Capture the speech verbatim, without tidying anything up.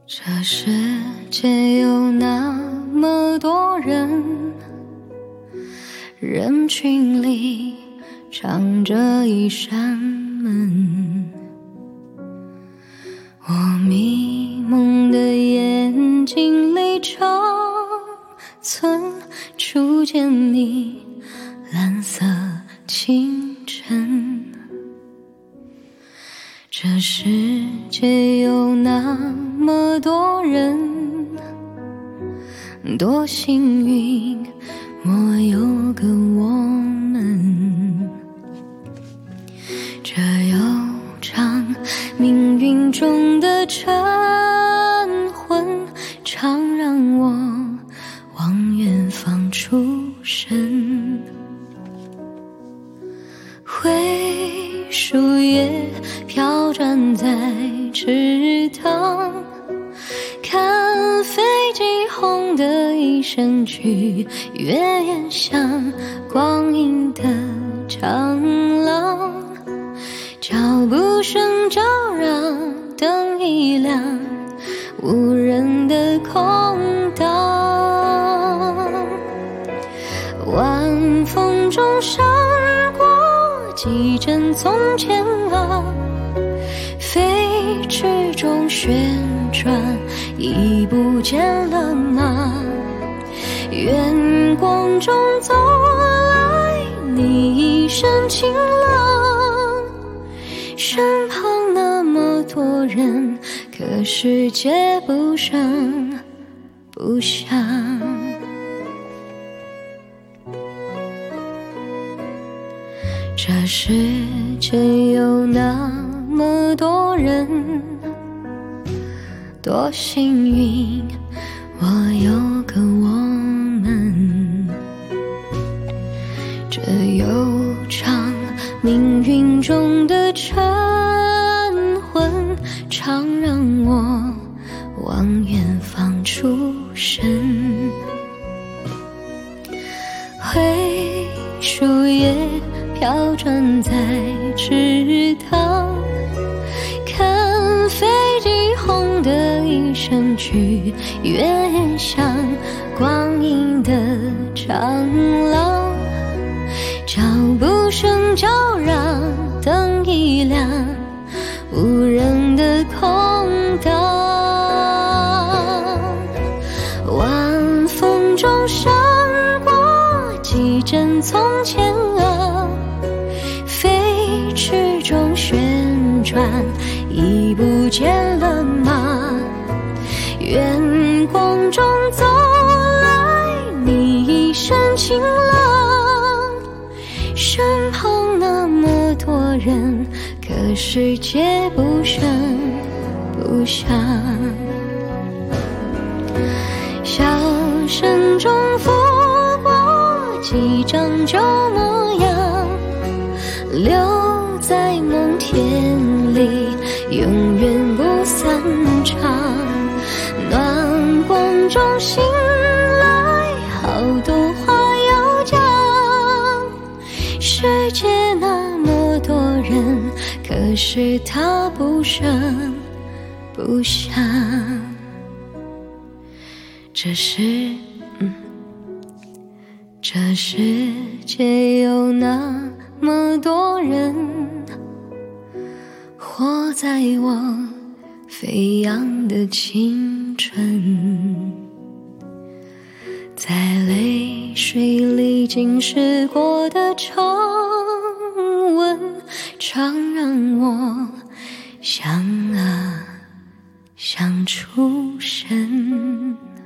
这世界有那么多人，人群里藏着一扇门，我迷蒙的眼睛里长存初见你蓝色清晨。这世界有那么多人，多幸运我有个我们。这悠长命运中的晨昏，常让我往远方出神。灰树叶飘转在池塘，看飞机轰的一声去，越演向光阴的长廊。脚步声叫嚷，灯一亮，无人的空荡。晚风中闪过几帧从前啊，飞驰中旋转，已不见了吗？远光中走来你一身晴朗，身旁那么多人，可是接不上不想。这世界有那么多人，多幸运我有个我们。这悠长命运中的晨昏，常让我往远方出神。灰树叶飘转在池塘，看飞机轰的一声去，越向光阴的长廊。脚步声叫嚷，灯一亮，无人的空荡。晚风中闪过几帧从前啊，飞驰中旋转，已不见了吗？远光中走来你一身晴朗，身旁那么多人，可是接不上不想。笑声中拂过几张旧模样，留在梦田里，永远不散场。暖光中醒来，好多话要讲。世界那么多人，可是他不声不响。这是嗯，这世界有那么多人，活在我飞扬的青春，在泪水里浸湿过的长吻，常让我想啊想出神。